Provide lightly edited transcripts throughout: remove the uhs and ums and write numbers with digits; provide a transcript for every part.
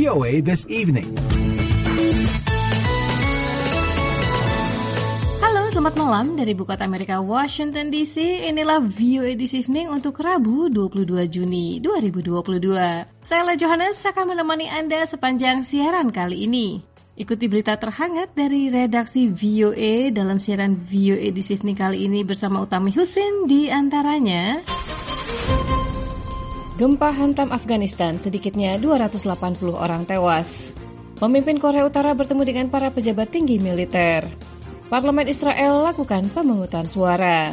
VOA This Evening. Halo, selamat malam dari Ibu Kota Amerika, Washington DC. Inilah VOA This Evening untuk Rabu 22 Juni 2022. Saya Johannes akan menemani Anda sepanjang siaran kali ini. Ikuti berita terhangat dari redaksi VOA dalam siaran VOA This Evening kali ini bersama Utami Husin. Di antaranya, gempa hantam Afghanistan, sedikitnya 280 orang tewas. Pemimpin Korea Utara bertemu dengan para pejabat tinggi militer. Parlemen Israel lakukan pemungutan suara.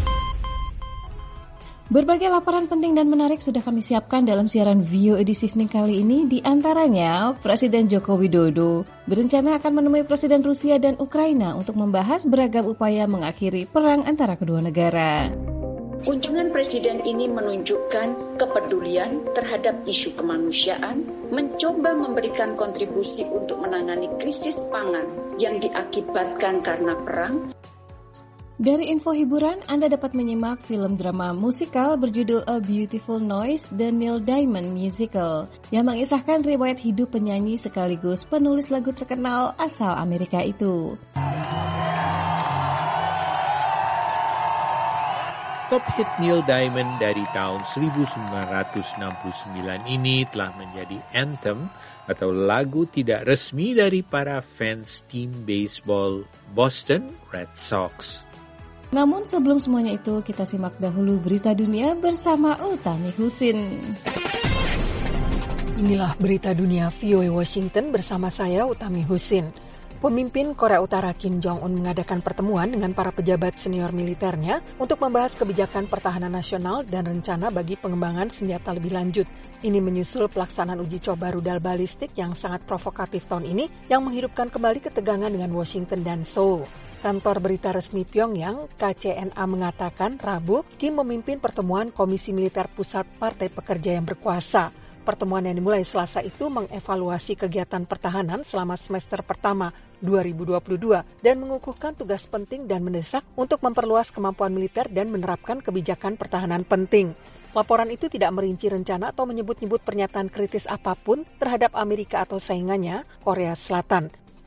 Berbagai laporan penting dan menarik sudah kami siapkan dalam siaran VOA This Evening kali ini. Di antaranya, Presiden Joko Widodo berencana akan menemui Presiden Rusia dan Ukraina untuk membahas beragam upaya mengakhiri perang antara kedua negara. Kunjungan Presiden ini menunjukkan kepedulian terhadap isu kemanusiaan, mencoba memberikan kontribusi untuk menangani krisis pangan yang diakibatkan karena perang. Dari info hiburan, Anda dapat menyimak film drama musikal berjudul A Beautiful Noise, The Neil Diamond Musical, yang mengisahkan riwayat hidup penyanyi sekaligus penulis lagu terkenal asal Amerika itu. Top hit Neil Diamond dari tahun 1969 ini telah menjadi anthem atau lagu tidak resmi dari para fans tim baseball Boston Red Sox. Namun sebelum semuanya itu, kita simak dahulu berita dunia bersama Utami Husin. Inilah berita dunia VOA Washington bersama saya Utami Husin. Pemimpin Korea Utara Kim Jong-un mengadakan pertemuan dengan para pejabat senior militernya untuk membahas kebijakan pertahanan nasional dan rencana bagi pengembangan senjata lebih lanjut. Ini menyusul pelaksanaan uji coba rudal balistik yang sangat provokatif tahun ini yang menghidupkan kembali ketegangan dengan Washington dan Seoul. Kantor berita resmi Pyongyang, KCNA, mengatakan Rabu, Kim memimpin pertemuan Komisi Militer Pusat Partai Pekerja yang berkuasa. Pertemuan yang dimulai Selasa itu mengevaluasi kegiatan pertahanan selama semester pertama 2022 dan mengukuhkan tugas penting dan mendesak untuk memperluas kemampuan militer dan menerapkan kebijakan pertahanan penting. Laporan itu tidak merinci rencana atau menyebut-nyebut pernyataan kritis apapun terhadap Amerika atau saingannya, Korea Selatan.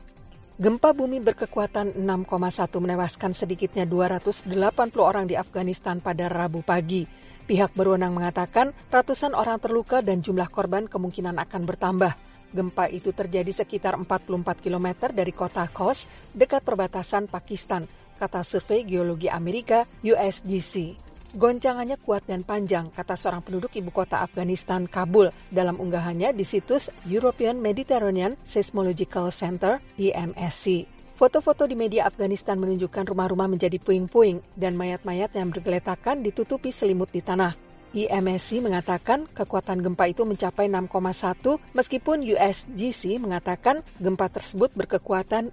Gempa bumi berkekuatan 6,1 menewaskan sedikitnya 280 orang di Afghanistan pada Rabu pagi. Pihak berwenang mengatakan ratusan orang terluka dan jumlah korban kemungkinan akan bertambah. Gempa itu terjadi sekitar 44 km dari kota Khost, dekat perbatasan Pakistan, kata survei geologi Amerika USGC. Goncangannya kuat dan panjang, kata seorang penduduk ibu kota Afghanistan, Kabul, dalam unggahannya di situs European Mediterranean Seismological Center, EMSC. Foto-foto di media Afghanistan menunjukkan rumah-rumah menjadi puing-puing dan mayat-mayat yang bergeletakan ditutupi selimut di tanah. IMSC mengatakan kekuatan gempa itu mencapai 6,1 meskipun USGC mengatakan gempa tersebut berkekuatan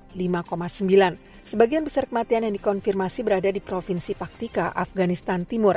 5,9. Sebagian besar kematian yang dikonfirmasi berada di Provinsi Paktika, Afghanistan Timur.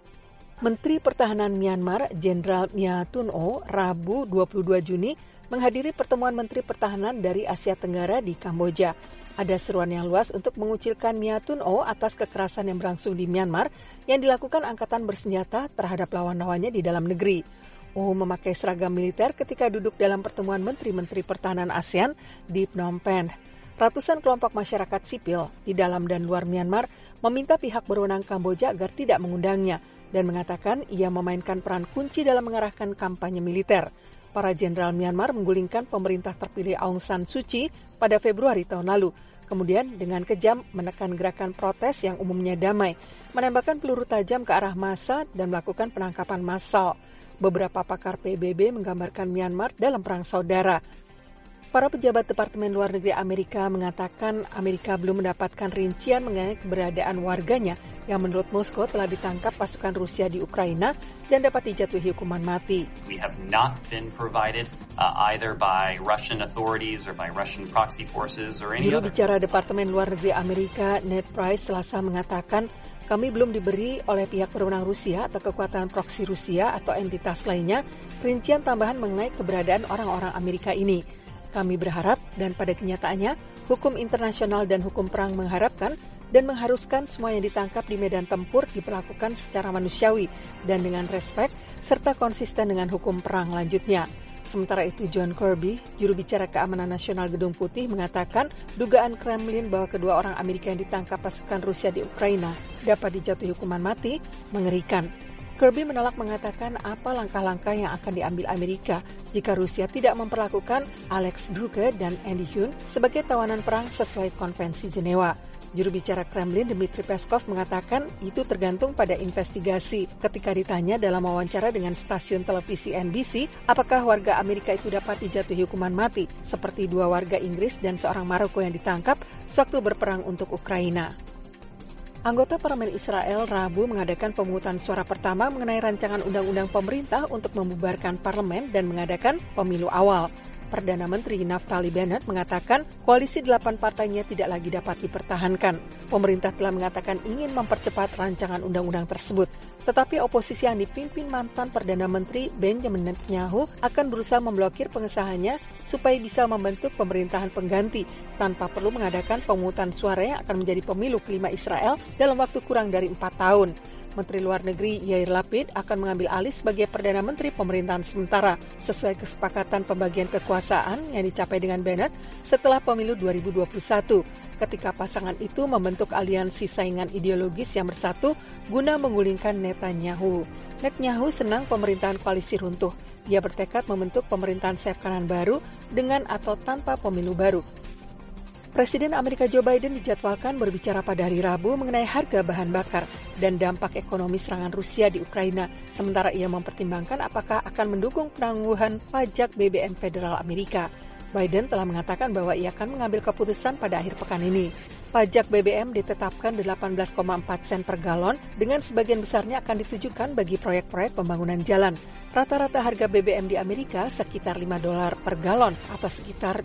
Menteri Pertahanan Myanmar, Jenderal Mya Tun-o, Rabu 22 Juni, menghadiri pertemuan Menteri Pertahanan dari Asia Tenggara di Kamboja. Ada seruan yang luas untuk mengucilkan Mya Tun-o atas kekerasan yang berlangsung di Myanmar yang dilakukan angkatan bersenjata terhadap lawan-lawannya di dalam negeri. O memakai seragam militer ketika duduk dalam pertemuan Menteri-Menteri Pertahanan ASEAN di Phnom Penh. Ratusan kelompok masyarakat sipil di dalam dan luar Myanmar meminta pihak berwenang Kamboja agar tidak mengundangnya dan mengatakan ia memainkan peran kunci dalam mengarahkan kampanye militer. Para jenderal Myanmar menggulingkan pemerintah terpilih Aung San Suu Kyi pada Februari tahun lalu. Kemudian dengan kejam menekan gerakan protes yang umumnya damai, menembakkan peluru tajam ke arah massa dan melakukan penangkapan massal. Beberapa pakar PBB menggambarkan Myanmar dalam perang saudara. Para pejabat Departemen Luar Negeri Amerika mengatakan Amerika belum mendapatkan rincian mengenai keberadaan warganya yang menurut Moskow telah ditangkap pasukan Rusia di Ukraina dan dapat dijatuhi hukuman mati. We have not been provided either by Russian authorities or by Russian proxy forces or any other. Juru bicara Departemen Luar Negeri Amerika Ned Price Selasa mengatakan kami belum diberi oleh pihak berwenang Rusia atau kekuatan proksi Rusia atau entitas lainnya rincian tambahan mengenai keberadaan orang-orang Amerika ini. Kami berharap dan pada kenyataannya hukum internasional dan hukum perang mengharapkan dan mengharuskan semua yang ditangkap di medan tempur diperlakukan secara manusiawi dan dengan respek serta konsisten dengan hukum perang lanjutnya. Sementara itu, John Kirby, juru bicara keamanan nasional Gedung Putih, mengatakan dugaan Kremlin bahwa kedua orang Amerika yang ditangkap pasukan Rusia di Ukraina dapat dijatuhi hukuman mati mengerikan. Kirby menolak, mengatakan apa langkah-langkah yang akan diambil Amerika jika Rusia tidak memperlakukan Alex Drucker dan Andy Huhn sebagai tawanan perang sesuai Konvensi Jenewa. Juru bicara Kremlin Dmitry Peskov mengatakan itu tergantung pada investigasi. Ketika ditanya dalam wawancara dengan stasiun televisi NBC, apakah warga Amerika itu dapat dijatuhi hukuman mati, seperti 2 warga Inggris dan seorang Maroko yang ditangkap sewaktu berperang untuk Ukraina. Anggota Parlemen Israel Rabu mengadakan pemungutan suara pertama mengenai rancangan undang-undang pemerintah untuk membubarkan parlemen dan mengadakan pemilu awal. Perdana Menteri Naftali Bennett mengatakan koalisi 8 partainya tidak lagi dapat dipertahankan. Pemerintah telah mengatakan ingin mempercepat rancangan undang-undang tersebut, tetapi oposisi yang dipimpin mantan Perdana Menteri Benjamin Netanyahu akan berusaha memblokir pengesahannya supaya bisa membentuk pemerintahan pengganti tanpa perlu mengadakan pemungutan suara yang akan menjadi pemilu kelima Israel dalam waktu kurang dari 4 tahun. Menteri Luar Negeri Yair Lapid akan mengambil alih sebagai Perdana Menteri pemerintahan sementara sesuai kesepakatan pembagian kekuasaan yang dicapai dengan Bennett setelah pemilu 2021 ketika pasangan itu membentuk aliansi saingan ideologis yang bersatu guna menggulingkan Netanyahu. Netanyahu senang pemerintahan koalisi runtuh. Dia bertekad membentuk pemerintahan sayap kanan baru dengan atau tanpa pemilu baru. Presiden Amerika Joe Biden dijadwalkan berbicara pada hari Rabu mengenai harga bahan bakar dan dampak ekonomi serangan Rusia di Ukraina, sementara ia mempertimbangkan apakah akan mendukung penangguhan pajak BBM federal Amerika. Biden telah mengatakan bahwa ia akan mengambil keputusan pada akhir pekan ini. Pajak BBM ditetapkan 18,4 sen per galon, dengan sebagian besarnya akan ditujukan bagi proyek-proyek pembangunan jalan. Rata-rata harga BBM di Amerika sekitar $5 per galon atau sekitar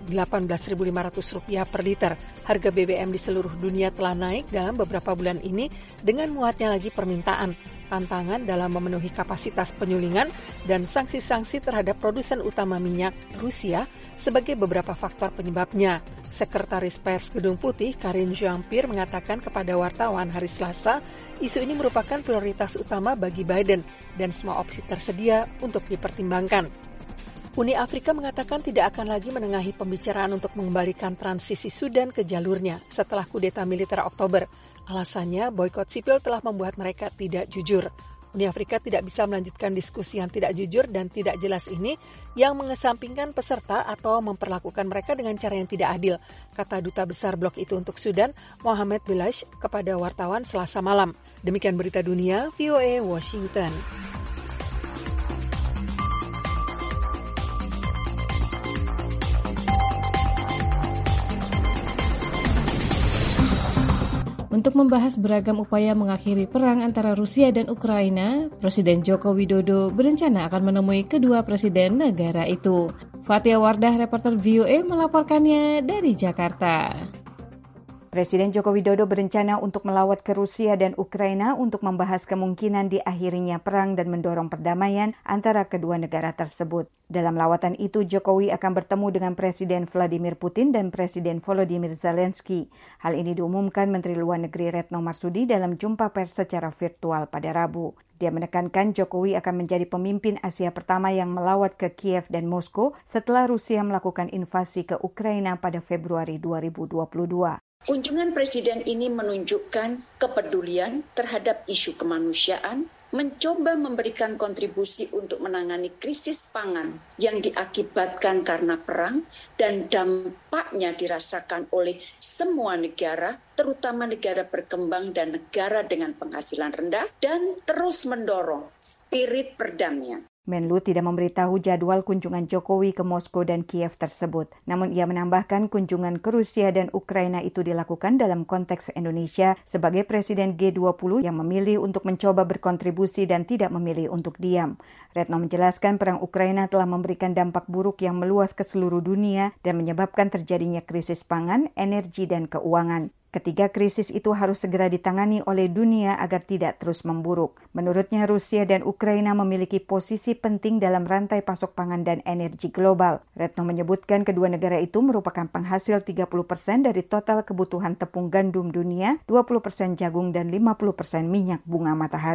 Rp18.500 per liter. Harga BBM di seluruh dunia telah naik dalam beberapa bulan ini dengan muatnya lagi permintaan, tantangan dalam memenuhi kapasitas penyulingan, dan sanksi-sanksi terhadap produsen utama minyak Rusia sebagai beberapa faktor penyebabnya. Sekretaris Pers Gedung Putih Karine Jean-Pierre mengatakan kepada wartawan hari Selasa, isu ini merupakan prioritas utama bagi Biden dan semua opsi tersedia untuk dipertimbangkan. Uni Afrika mengatakan tidak akan lagi menengahi pembicaraan untuk mengembalikan transisi Sudan ke jalurnya setelah kudeta militer Oktober. Alasannya, boikot sipil telah membuat mereka tidak jujur. Uni Afrika tidak bisa melanjutkan diskusi yang tidak jujur dan tidak jelas ini yang mengesampingkan peserta atau memperlakukan mereka dengan cara yang tidak adil, kata Duta Besar Blok itu untuk Sudan, Mohamed Bilash, kepada wartawan Selasa malam. Demikian berita dunia, VOA Washington. Untuk membahas beragam upaya mengakhiri perang antara Rusia dan Ukraina, Presiden Joko Widodo berencana akan menemui kedua presiden negara itu. Fatia Wardah, reporter VOA, melaporkannya dari Jakarta. Presiden Joko Widodo berencana untuk melawat ke Rusia dan Ukraina untuk membahas kemungkinan diakhirinya perang dan mendorong perdamaian antara kedua negara tersebut. Dalam lawatan itu, Jokowi akan bertemu dengan Presiden Vladimir Putin dan Presiden Volodymyr Zelensky. Hal ini diumumkan Menteri Luar Negeri Retno Marsudi dalam jumpa pers secara virtual pada Rabu. Dia menekankan Jokowi akan menjadi pemimpin Asia pertama yang melawat ke Kiev dan Moskow setelah Rusia melakukan invasi ke Ukraina pada Februari 2022. Kunjungan Presiden ini menunjukkan kepedulian terhadap isu kemanusiaan, mencoba memberikan kontribusi untuk menangani krisis pangan yang diakibatkan karena perang dan dampaknya dirasakan oleh semua negara, terutama negara berkembang dan negara dengan penghasilan rendah, dan terus mendorong spirit perdamaian. Menlu tidak memberitahu jadwal kunjungan Jokowi ke Moskow dan Kiev tersebut. Namun ia menambahkan kunjungan ke Rusia dan Ukraina itu dilakukan dalam konteks Indonesia sebagai Presiden G20 yang memilih untuk mencoba berkontribusi dan tidak memilih untuk diam. Retno menjelaskan perang Ukraina telah memberikan dampak buruk yang meluas ke seluruh dunia dan menyebabkan terjadinya krisis pangan, energi, dan keuangan. Ketiga krisis itu harus segera ditangani oleh dunia agar tidak terus memburuk. Menurutnya, Rusia dan Ukraina memiliki posisi penting dalam rantai pasok pangan dan energi global. Retno menyebutkan kedua negara itu merupakan penghasil 30% dari total kebutuhan tepung gandum dunia, 20% jagung, dan 50% minyak bunga matahari.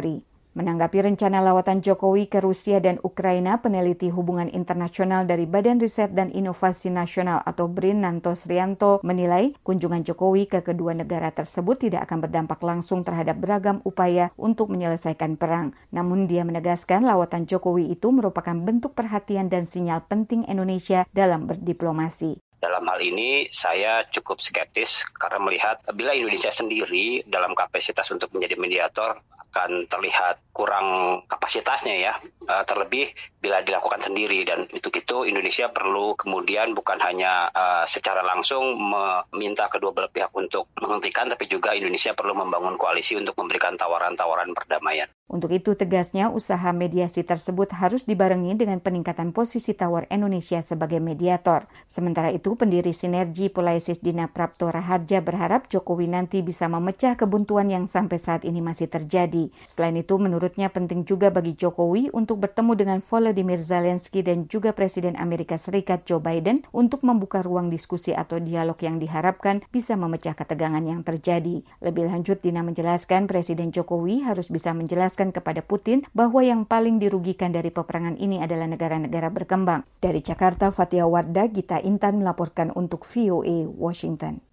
Menanggapi rencana lawatan Jokowi ke Rusia dan Ukraina, peneliti hubungan internasional dari Badan Riset dan Inovasi Nasional atau BRIN, Nanto Srianto, menilai kunjungan Jokowi ke kedua negara tersebut tidak akan berdampak langsung terhadap beragam upaya untuk menyelesaikan perang. Namun dia menegaskan lawatan Jokowi itu merupakan bentuk perhatian dan sinyal penting Indonesia dalam berdiplomasi. Dalam hal ini saya cukup skeptis karena melihat bila Indonesia sendiri dalam kapasitas untuk menjadi mediator akan terlihat kurang kapasitasnya ya, terlebih bila dilakukan sendiri, dan untuk itu Indonesia perlu kemudian bukan hanya secara langsung meminta kedua belah pihak untuk menghentikan, tapi juga Indonesia perlu membangun koalisi untuk memberikan tawaran-tawaran perdamaian. Untuk itu tegasnya usaha mediasi tersebut harus dibarengi dengan peningkatan posisi tawar Indonesia sebagai mediator. Sementara itu pendiri Sinergi Polaisis Dina Prapto Raharja berharap Jokowi nanti bisa memecah kebuntuan yang sampai saat ini masih terjadi. Selain itu, menurutnya penting juga bagi Jokowi untuk bertemu dengan Volodymyr Zelensky dan juga Presiden Amerika Serikat Joe Biden untuk membuka ruang diskusi atau dialog yang diharapkan bisa memecah ketegangan yang terjadi. Lebih lanjut, Dina menjelaskan Presiden Jokowi harus bisa menjelaskan kepada Putin bahwa yang paling dirugikan dari peperangan ini adalah negara-negara berkembang. Dari Jakarta, Fatia Wardah, Gita Intan melaporkan untuk VOA Washington.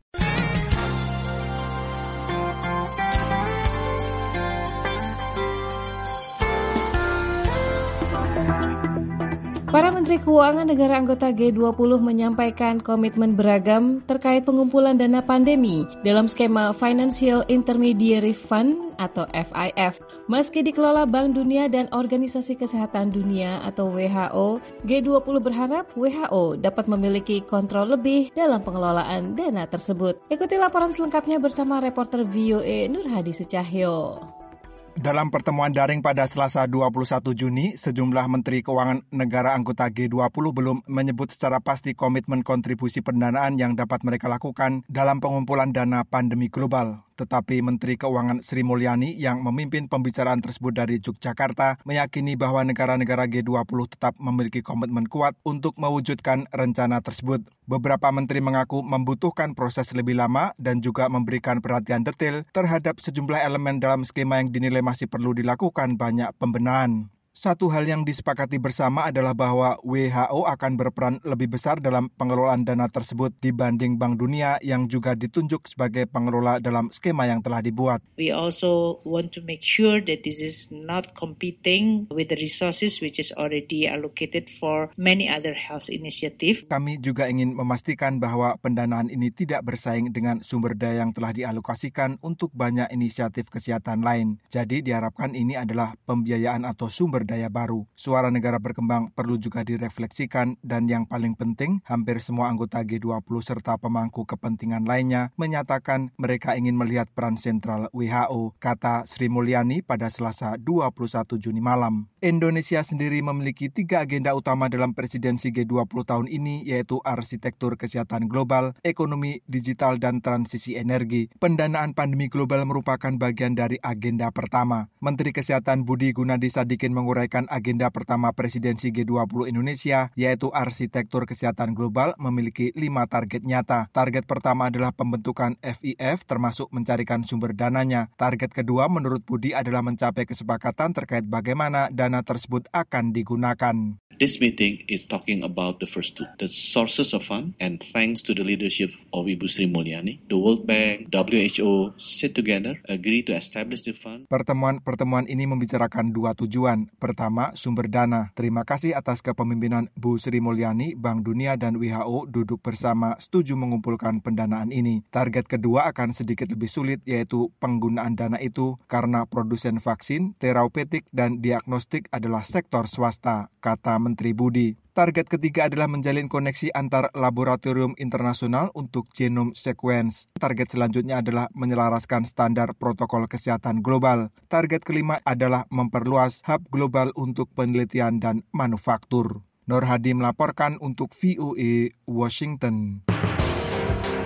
Para Menteri Keuangan negara anggota G20 menyampaikan komitmen beragam terkait pengumpulan dana pandemi dalam skema Financial Intermediary Fund atau FIF. Meski dikelola Bank Dunia dan Organisasi Kesehatan Dunia atau WHO, G20 berharap WHO dapat memiliki kontrol lebih dalam pengelolaan dana tersebut. Ikuti laporan selengkapnya bersama reporter VOA Nur Hadi Sucahyo. Dalam pertemuan daring pada Selasa 21 Juni, sejumlah Menteri Keuangan negara anggota G20 belum menyebut secara pasti komitmen kontribusi pendanaan yang dapat mereka lakukan dalam pengumpulan dana pandemi global. Tetapi Menteri Keuangan Sri Mulyani yang memimpin pembicaraan tersebut dari Yogyakarta meyakini bahwa negara-negara G20 tetap memiliki komitmen kuat untuk mewujudkan rencana tersebut. Beberapa menteri mengaku membutuhkan proses lebih lama dan juga memberikan perhatian detail terhadap sejumlah elemen dalam skema yang dinilai masih perlu dilakukan banyak pembenahan. Satu hal yang disepakati bersama adalah bahwa WHO akan berperan lebih besar dalam pengelolaan dana tersebut dibanding Bank Dunia yang juga ditunjuk sebagai pengelola dalam skema yang telah dibuat. We also want to make sure that this is not competing with the resources which is already allocated for many other health initiatives. Kami juga ingin memastikan bahwa pendanaan ini tidak bersaing dengan sumber daya yang telah dialokasikan untuk banyak inisiatif kesehatan lain. Jadi diharapkan ini adalah pembiayaan atau sumber daya baru. Suara negara berkembang perlu juga direfleksikan dan yang paling penting, hampir semua anggota G20 serta pemangku kepentingan lainnya menyatakan mereka ingin melihat peran sentral WHO, kata Sri Mulyani pada Selasa 21 Juni malam. Indonesia sendiri memiliki 3 agenda utama dalam presidensi G20 tahun ini, yaitu arsitektur kesehatan global, ekonomi digital, dan transisi energi. Pendanaan pandemi global merupakan bagian dari agenda pertama. Menteri Kesehatan Budi Gunadi Sadikin menguraikan agenda pertama presidensi G20 Indonesia, yaitu arsitektur kesehatan global memiliki 5 target nyata. Target pertama adalah pembentukan FIF termasuk mencarikan sumber dananya. Target kedua menurut Budi adalah mencapai kesepakatan terkait bagaimana dana tersebut akan digunakan. This meeting is talking about the first two, the sources of fund, and thanks to the leadership of Ibu Sri Mulyani, the World Bank, WHO sit together, agree to establish the fund. Pertemuan ini membicarakan 2 tujuan. Pertama, sumber dana. Terima kasih atas kepemimpinan Bu Sri Mulyani, Bank Dunia dan WHO duduk bersama setuju mengumpulkan pendanaan ini. Target kedua akan sedikit lebih sulit, yaitu penggunaan dana itu karena produsen vaksin, terapeutik, dan diagnostik adalah sektor swasta, kata Menteri Budi. Target ketiga adalah menjalin koneksi antar laboratorium internasional untuk genome sequence. Target selanjutnya adalah menyelaraskan standar protokol kesehatan global. Target kelima adalah memperluas hub global untuk penelitian dan manufaktur. Nur Hadi melaporkan untuk VOA Washington.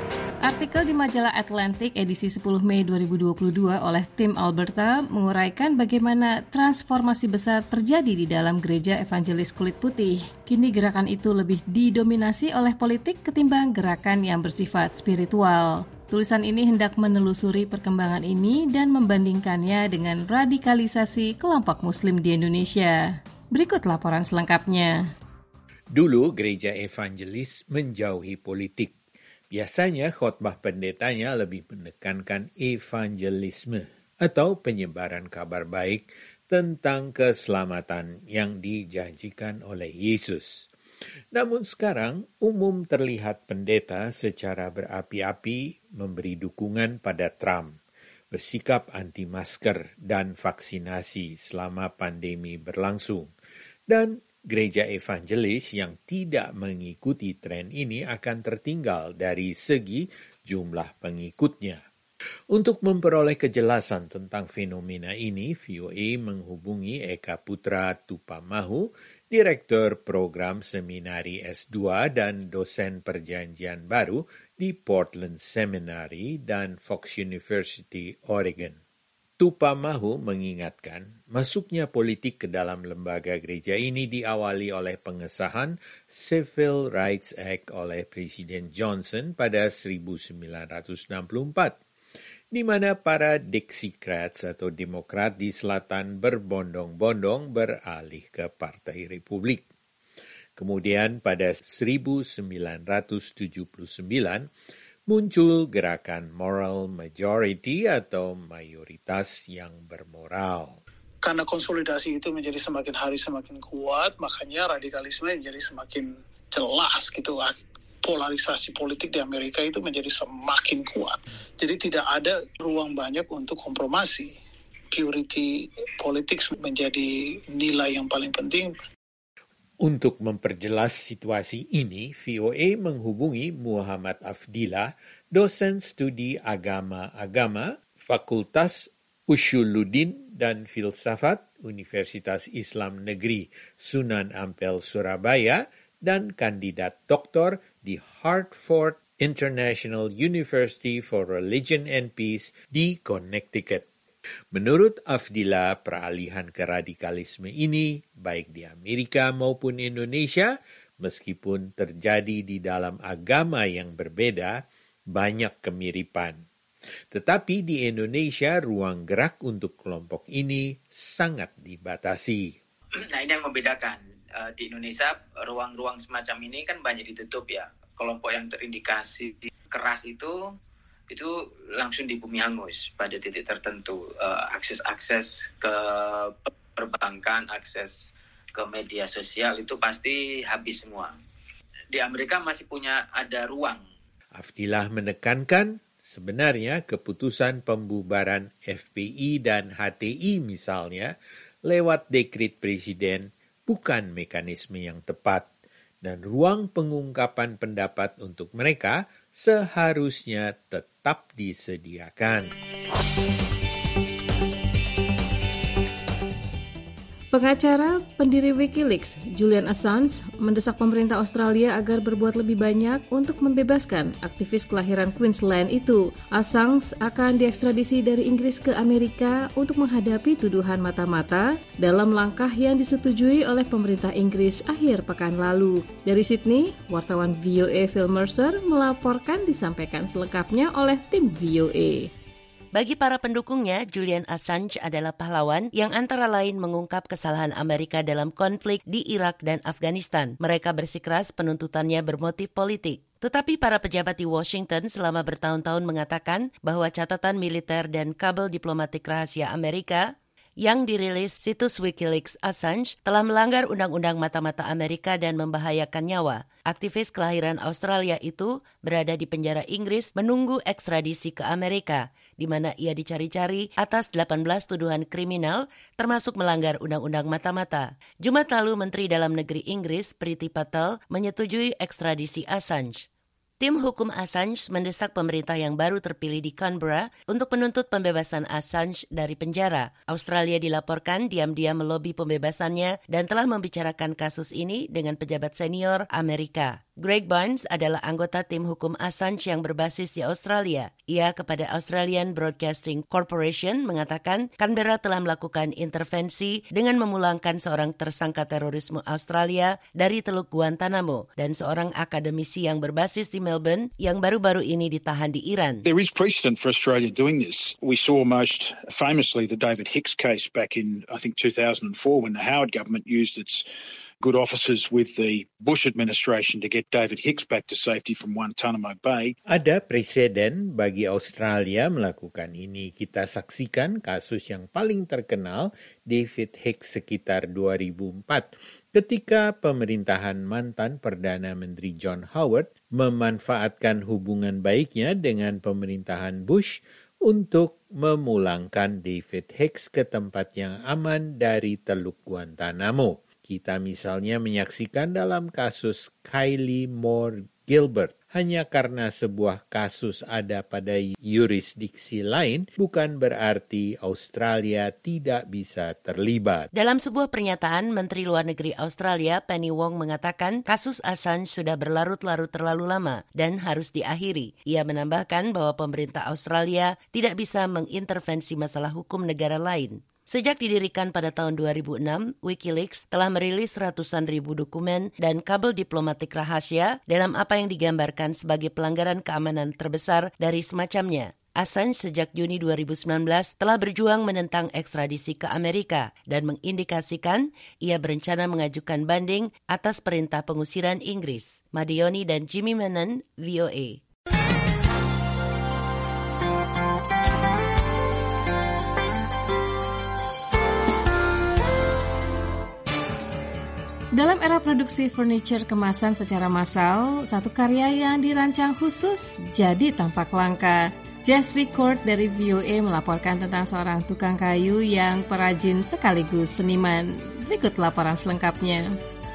Artikel di majalah Atlantic edisi 10 Mei 2022 oleh Tim Alberta menguraikan bagaimana transformasi besar terjadi di dalam gereja evangelis kulit putih. Kini gerakan itu lebih didominasi oleh politik ketimbang gerakan yang bersifat spiritual. Tulisan ini hendak menelusuri perkembangan ini dan membandingkannya dengan radikalisasi kelompok Muslim di Indonesia. Berikut laporan selengkapnya. Dulu gereja evangelis menjauhi politik. Biasanya khotbah pendetanya lebih menekankan evangelisme atau penyebaran kabar baik tentang keselamatan yang dijanjikan oleh Yesus. Namun sekarang umum terlihat pendeta secara berapi-api memberi dukungan pada Trump, bersikap anti masker dan vaksinasi selama pandemi berlangsung. Dan gereja evangelis yang tidak mengikuti tren ini akan tertinggal dari segi jumlah pengikutnya. Untuk memperoleh kejelasan tentang fenomena ini, VOA menghubungi Eka Putra Tupamahu, Direktur Program Seminari S2 dan dosen perjanjian baru di Portland Seminary dan Fox University, Oregon. Tupamahu mengingatkan, masuknya politik ke dalam lembaga gereja ini diawali oleh pengesahan Civil Rights Act oleh Presiden Johnson pada 1964. Di mana para Dixiecrats atau Demokrat di selatan berbondong-bondong beralih ke Partai Republik. Kemudian pada 1979 muncul gerakan moral majority atau mayoritas yang bermoral. Karena konsolidasi itu menjadi semakin hari semakin kuat, makanya radikalisme menjadi semakin jelas gitu. Polarisasi politik di Amerika itu menjadi semakin kuat. Jadi tidak ada ruang banyak untuk kompromisi. Purity politik menjadi nilai yang paling penting. Untuk memperjelas situasi ini, VOA menghubungi Muhammad Afdillah, dosen studi agama-agama, Fakultas Ushuluddin dan Filsafat Universitas Islam Negeri Sunan Ampel Surabaya, dan kandidat doktor di Hartford International University for Religion and Peace di Connecticut. Menurut Afdillah, peralihan ke radikalisme ini, baik di Amerika maupun Indonesia, meskipun terjadi di dalam agama yang berbeda, banyak kemiripan. Tetapi di Indonesia, ruang gerak untuk kelompok ini sangat dibatasi. Nah, ini yang membedakan. Di Indonesia ruang-ruang semacam ini kan banyak ditutup ya. Kelompok yang terindikasi keras itu langsung di bumi hangus pada titik tertentu. Akses-akses ke perbankan, akses ke media sosial itu pasti habis semua. Di Amerika masih ada ruang. Afdillah menekankan sebenarnya keputusan pembubaran FPI dan HTI misalnya lewat dekret presiden bukan mekanisme yang tepat, dan ruang pengungkapan pendapat untuk mereka seharusnya tetap disediakan. Pengacara pendiri Wikileaks, Julian Assange, mendesak pemerintah Australia agar berbuat lebih banyak untuk membebaskan aktivis kelahiran Queensland itu. Assange akan diekstradisi dari Inggris ke Amerika untuk menghadapi tuduhan mata-mata dalam langkah yang disetujui oleh pemerintah Inggris akhir pekan lalu. Dari Sydney, wartawan VOA Phil Mercer melaporkan, disampaikan selengkapnya oleh tim VOA. Bagi para pendukungnya, Julian Assange adalah pahlawan yang antara lain mengungkap kesalahan Amerika dalam konflik di Irak dan Afghanistan. Mereka bersikeras penuntutannya bermotif politik. Tetapi para pejabat di Washington selama bertahun-tahun mengatakan bahwa catatan militer dan kabel diplomatik rahasia Amerika yang dirilis situs Wikileaks Assange telah melanggar undang-undang mata-mata Amerika dan membahayakan nyawa. Aktivis kelahiran Australia itu berada di penjara Inggris menunggu ekstradisi ke Amerika, di mana ia dicari-cari atas 18 tuduhan kriminal, termasuk melanggar undang-undang mata-mata. Jumat lalu, Menteri Dalam Negeri Inggris, Priti Patel, menyetujui ekstradisi Assange. Tim hukum Assange mendesak pemerintah yang baru terpilih di Canberra untuk menuntut pembebasan Assange dari penjara. Australia dilaporkan diam-diam melobi pembebasannya dan telah membicarakan kasus ini dengan pejabat senior Amerika. Greg Barnes adalah anggota tim hukum Assange yang berbasis di Australia. Ia kepada Australian Broadcasting Corporation mengatakan Canberra telah melakukan intervensi dengan memulangkan seorang tersangka terorisme Australia dari Teluk Guantanamo dan seorang akademisi yang berbasis di Melbourne yang baru-baru ini ditahan di Iran. There is precedent for Australia doing this. We saw most famously the David Hicks case back in, I think, 2004 when the Howard government used its good officers with the Bush administration to get David Hicks back to safety from Guantanamo Bay. Ada presiden bagi Australia melakukan ini. Kita saksikan kasus yang paling terkenal, David Hicks sekitar 2004, ketika pemerintahan mantan Perdana Menteri John Howard memanfaatkan hubungan baiknya dengan pemerintahan Bush untuk memulangkan David Hicks ke tempat yang aman dari Teluk Guantanamo. Kita misalnya menyaksikan dalam kasus Kylie Moore Gilbert. Hanya karena sebuah kasus ada pada yurisdiksi lain, bukan berarti Australia tidak bisa terlibat. Dalam sebuah pernyataan, Menteri Luar Negeri Australia Penny Wong mengatakan kasus Assange sudah berlarut-larut terlalu lama dan harus diakhiri. Ia menambahkan bahwa pemerintah Australia tidak bisa mengintervensi masalah hukum negara lain. Sejak didirikan pada tahun 2006, WikiLeaks telah merilis ratusan ribu dokumen dan kabel diplomatik rahasia dalam apa yang digambarkan sebagai pelanggaran keamanan terbesar dari semacamnya. Assange sejak Juni 2019 telah berjuang menentang ekstradisi ke Amerika dan mengindikasikan ia berencana mengajukan banding atas perintah pengusiran Inggris. Madioni dan Jimmy Menon, VOA. Dalam era produksi furniture kemasan secara massal, satu karya yang dirancang khusus jadi tampak langka. Jasvi Court dari VOA melaporkan tentang seorang tukang kayu yang perajin sekaligus seniman. Berikut laporan selengkapnya.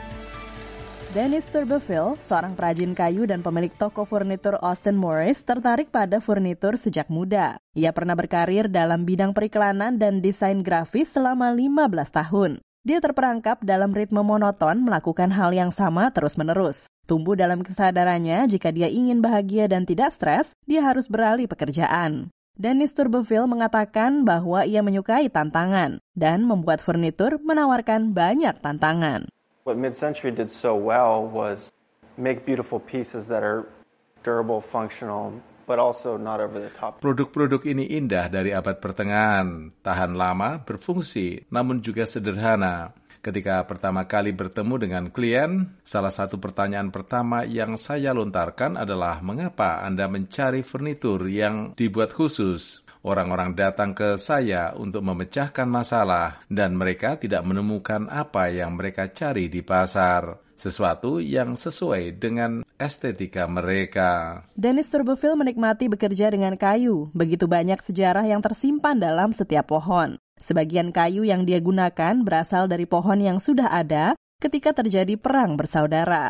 Dennis Turbeville, seorang perajin kayu dan pemilik toko furnitur Austin Morris, tertarik pada furnitur sejak muda. Ia pernah berkarir dalam bidang periklanan dan desain grafis selama 15 tahun. Dia terperangkap dalam ritme monoton melakukan hal yang sama terus-menerus. Tumbuh dalam kesadarannya jika dia ingin bahagia dan tidak stres, dia harus beralih pekerjaan. Dennis Turbeville mengatakan bahwa ia menyukai tantangan dan membuat furnitur menawarkan banyak tantangan. What Mid-Century did so well was make beautiful pieces that are durable, functional, but also not over the top. Produk-produk ini indah dari abad pertengahan, tahan lama, berfungsi, namun juga sederhana. Ketika pertama kali bertemu dengan klien, salah satu pertanyaan pertama yang saya lontarkan adalah mengapa Anda mencari furnitur yang dibuat khusus? Orang-orang datang ke saya untuk memecahkan masalah dan mereka tidak menemukan apa yang mereka cari di pasar. Sesuatu yang sesuai dengan estetika mereka. Dennis Turbeville menikmati bekerja dengan kayu. Begitu banyak sejarah yang tersimpan dalam setiap pohon. Sebagian kayu yang dia gunakan berasal dari pohon yang sudah ada ketika terjadi perang bersaudara.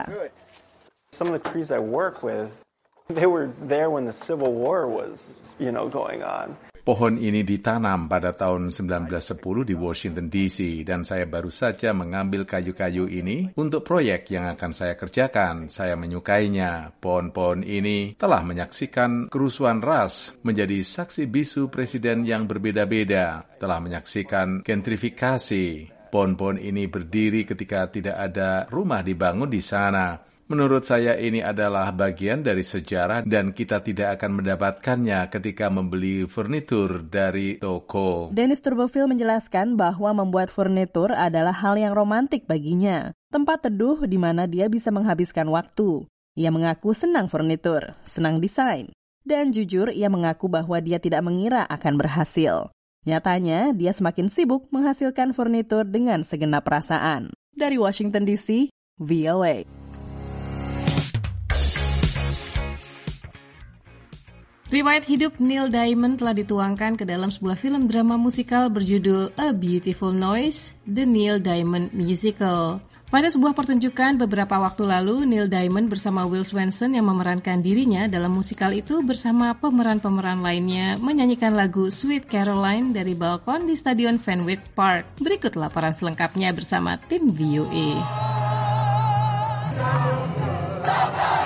Some of the trees I work with, they were there when the Civil War was, going on. Pohon ini ditanam pada tahun 1910 di Washington DC dan saya baru saja mengambil kayu-kayu ini untuk proyek yang akan saya kerjakan. Saya menyukainya. Pohon-pohon ini telah menyaksikan kerusuhan ras, menjadi saksi bisu presiden yang berbeda-beda, telah menyaksikan gentrifikasi. Pohon-pohon ini berdiri ketika tidak ada rumah dibangun di sana. Menurut saya ini adalah bagian dari sejarah dan kita tidak akan mendapatkannya ketika membeli furnitur dari toko. Dennis Turbeville menjelaskan bahwa membuat furnitur adalah hal yang romantik baginya. Tempat teduh di mana dia bisa menghabiskan waktu. Ia mengaku senang furnitur, senang desain. Dan jujur ia mengaku bahwa dia tidak mengira akan berhasil. Nyatanya dia semakin sibuk menghasilkan furnitur dengan segenap perasaan. Dari Washington DC, VOA. Riwayat hidup Neil Diamond telah dituangkan ke dalam sebuah film drama musikal berjudul A Beautiful Noise, The Neil Diamond Musical. Pada sebuah pertunjukan beberapa waktu lalu, Neil Diamond bersama Will Swenson yang memerankan dirinya dalam musikal itu bersama pemeran-pemeran lainnya menyanyikan lagu Sweet Caroline dari balkon di Stadion Fenway Park. Berikut laporan selengkapnya bersama tim VOA.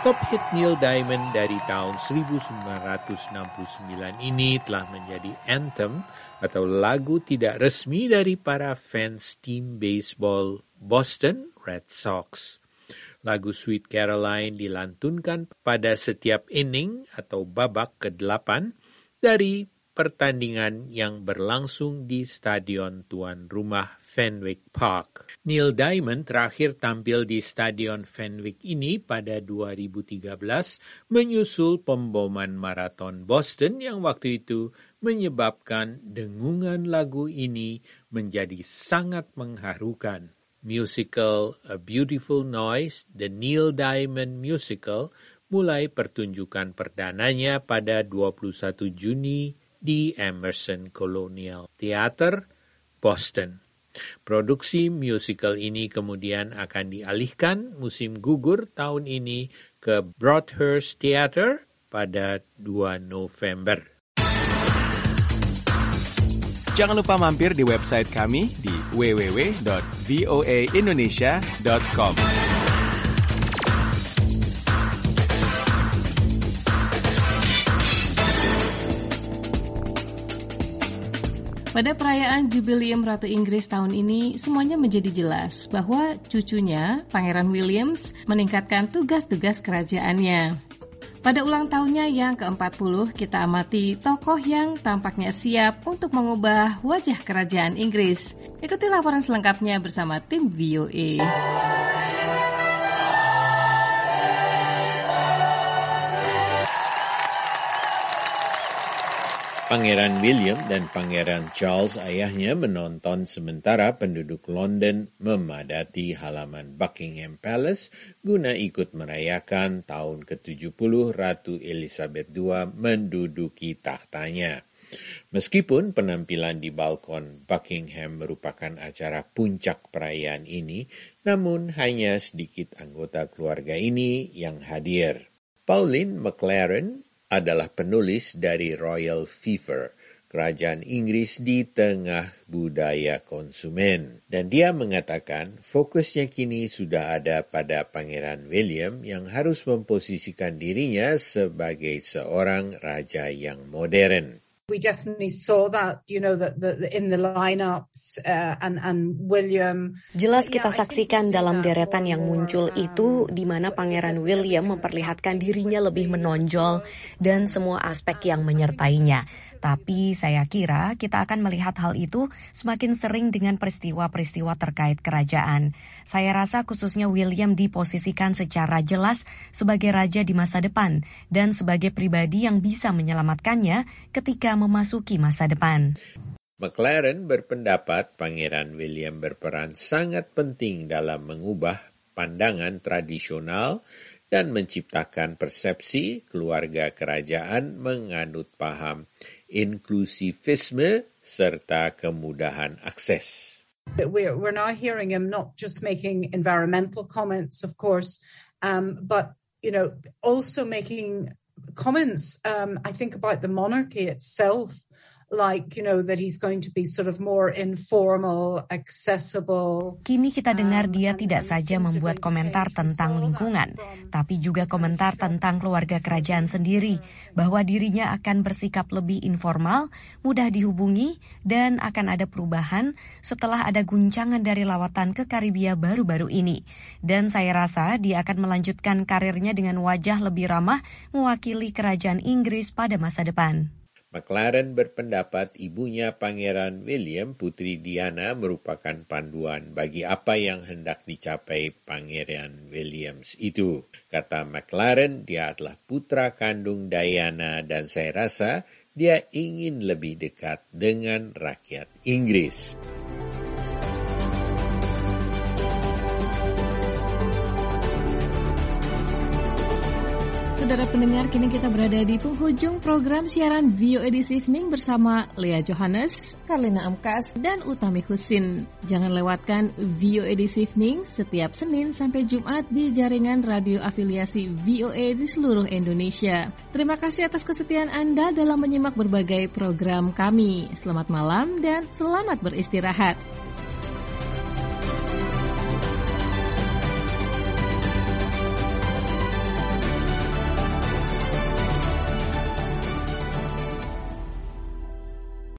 Top hit Neil Diamond dari tahun 1969 ini telah menjadi anthem atau lagu tidak resmi dari para fans tim baseball Boston Red Sox. Lagu Sweet Caroline dilantunkan pada setiap inning atau babak ke-8 dari pertandingan yang berlangsung di stadion tuan rumah Fenwick Park. Neil Diamond terakhir tampil di stadion Fenwick ini pada 2013 menyusul pemboman maraton Boston yang waktu itu menyebabkan dengungan lagu ini menjadi sangat mengharukan. Musical A Beautiful Noise, The Neil Diamond Musical, mulai pertunjukan perdananya pada 21 Juni di Emerson Colonial Theater, Boston. Produksi musical ini kemudian akan dialihkan musim gugur tahun ini ke Broadhurst Theater pada 2 November. Jangan lupa mampir di website kami di www.voaindonesia.com. Pada perayaan Jubileum Ratu Inggris tahun ini, semuanya menjadi jelas bahwa cucunya, Pangeran Williams, meningkatkan tugas-tugas kerajaannya. Pada ulang tahunnya yang ke-40, kita amati tokoh yang tampaknya siap untuk mengubah wajah kerajaan Inggris. Ikuti laporan selengkapnya bersama tim VOA. Pangeran William dan Pangeran Charles ayahnya menonton sementara penduduk London memadati halaman Buckingham Palace guna ikut merayakan tahun ke-70 Ratu Elizabeth II menduduki tahtanya. Meskipun penampilan di balkon Buckingham merupakan acara puncak perayaan ini, namun hanya sedikit anggota keluarga ini yang hadir. Pauline McLaren adalah penulis dari Royal Fever, kerajaan Inggris di tengah budaya konsumen. Dan dia mengatakan fokusnya kini sudah ada pada Pangeran William yang harus memposisikan dirinya sebagai seorang raja yang modern. We definitely saw that, that in the lineups and William. Jelas kita saksikan dalam deretan yang muncul itu di mana Pangeran William memperlihatkan dirinya lebih menonjol dan semua aspek yang menyertainya. Tapi saya kira kita akan melihat hal itu semakin sering dengan peristiwa-peristiwa terkait kerajaan. Saya rasa khususnya William diposisikan secara jelas sebagai raja di masa depan dan sebagai pribadi yang bisa menyelamatkannya ketika memasuki masa depan. McLaren berpendapat Pangeran William berperan sangat penting dalam mengubah pandangan tradisional dan menciptakan persepsi keluarga kerajaan menganut paham inklusivisme serta kemudahan akses. We're now hearing him not just making environmental comments, of course, but also making comments. I think about the monarchy itself, like that he's going to be sort of more informal, accessible. Kini kita dengar dia tidak saja membuat komentar tentang lingkungan, tapi juga komentar tentang keluarga kerajaan sendiri, bahwa dirinya akan bersikap lebih informal, mudah dihubungi, dan akan ada perubahan setelah ada guncangan dari lawatan ke Karibia baru-baru ini. Dan saya rasa dia akan melanjutkan karirnya dengan wajah lebih ramah mewakili kerajaan Inggris pada masa depan. McLaren berpendapat ibunya Pangeran William, Putri Diana, merupakan panduan bagi apa yang hendak dicapai Pangeran Williams itu. Kata McLaren, dia adalah putra kandung Diana dan saya rasa dia ingin lebih dekat dengan rakyat Inggris. Saudara pendengar, kini kita berada di penghujung program siaran VOA This Evening bersama Lea Johannes, Karlina Amkas, dan Utami Husin. Jangan lewatkan VOA This Evening setiap Senin sampai Jumat di jaringan radio afiliasi VOA di seluruh Indonesia. Terima kasih atas kesetiaan Anda dalam menyimak berbagai program kami. Selamat malam dan selamat beristirahat.